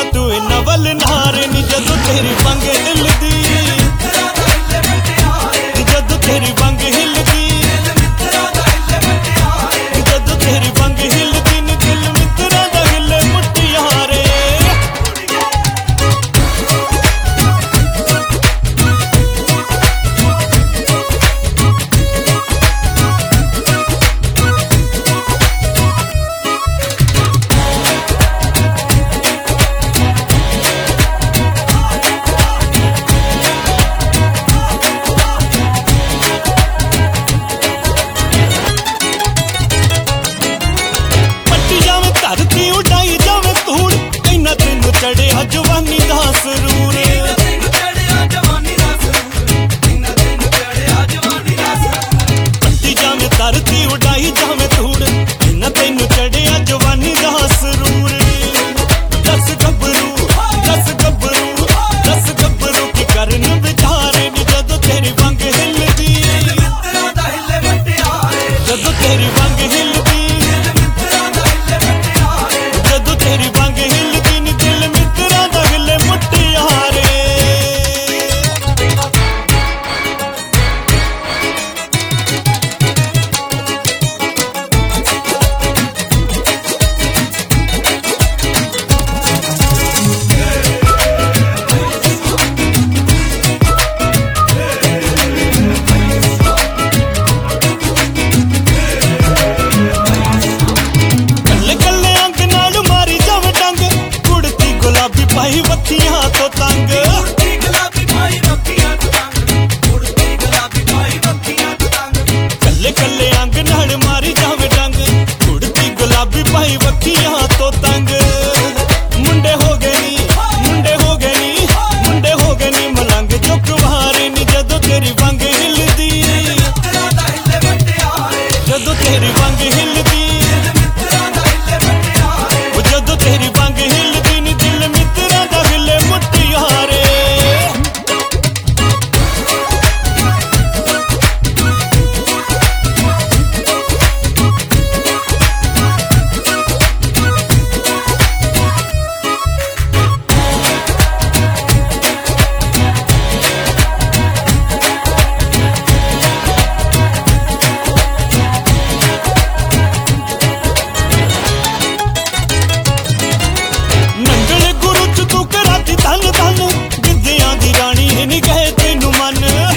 तू इन्ना वल नारे नी जदों तेरी वंग हिलदी जदों तेरी वंग हिलदी जदों तेरी वंग हिलदी नी दिल मित्रा दा हिले मुटियारे धरती उडाई जावे धूड़ इन्ना तेनू चढ़िया जवानी दा सरूर पट्टी जावे धरती उडाई जावे धूड़ इन्ना तेनू चढ़िया जवानी दा सरूर दस गबरू की करन विचारे नी जदों तेरी वंग हिलदी जदों तेरी वंग हिलदी तेरी वंग हिलदी नी दिल मित्रा दा हिले मुटियारे भाई वक्खियां तो तंग कल्ले कल्ले अंग नाल मारी जावे डंग उड़ती गुलाबी भाई वक्खियां तो तंग मुंडे हो गए नी मलंग चुक वारे नी जदों तेरी वंग हिलदी जदों तेरी वंग हिलदी जदों तेरी वंग हिलदी नी दिल मित्रा दा हिले मुटियारे धन धन गिद्धियां दी रानी नी कहे तेनू मन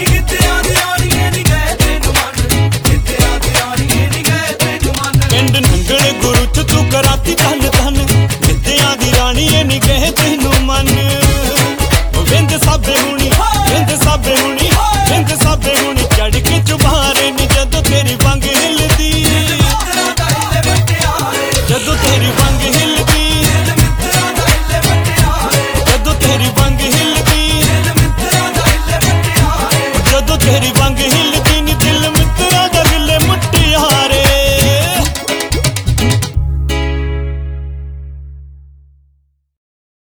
पिंड नंगल गुरु च तू कराती धन धन गिद्धियां दी रानी नी कहे तेनू मन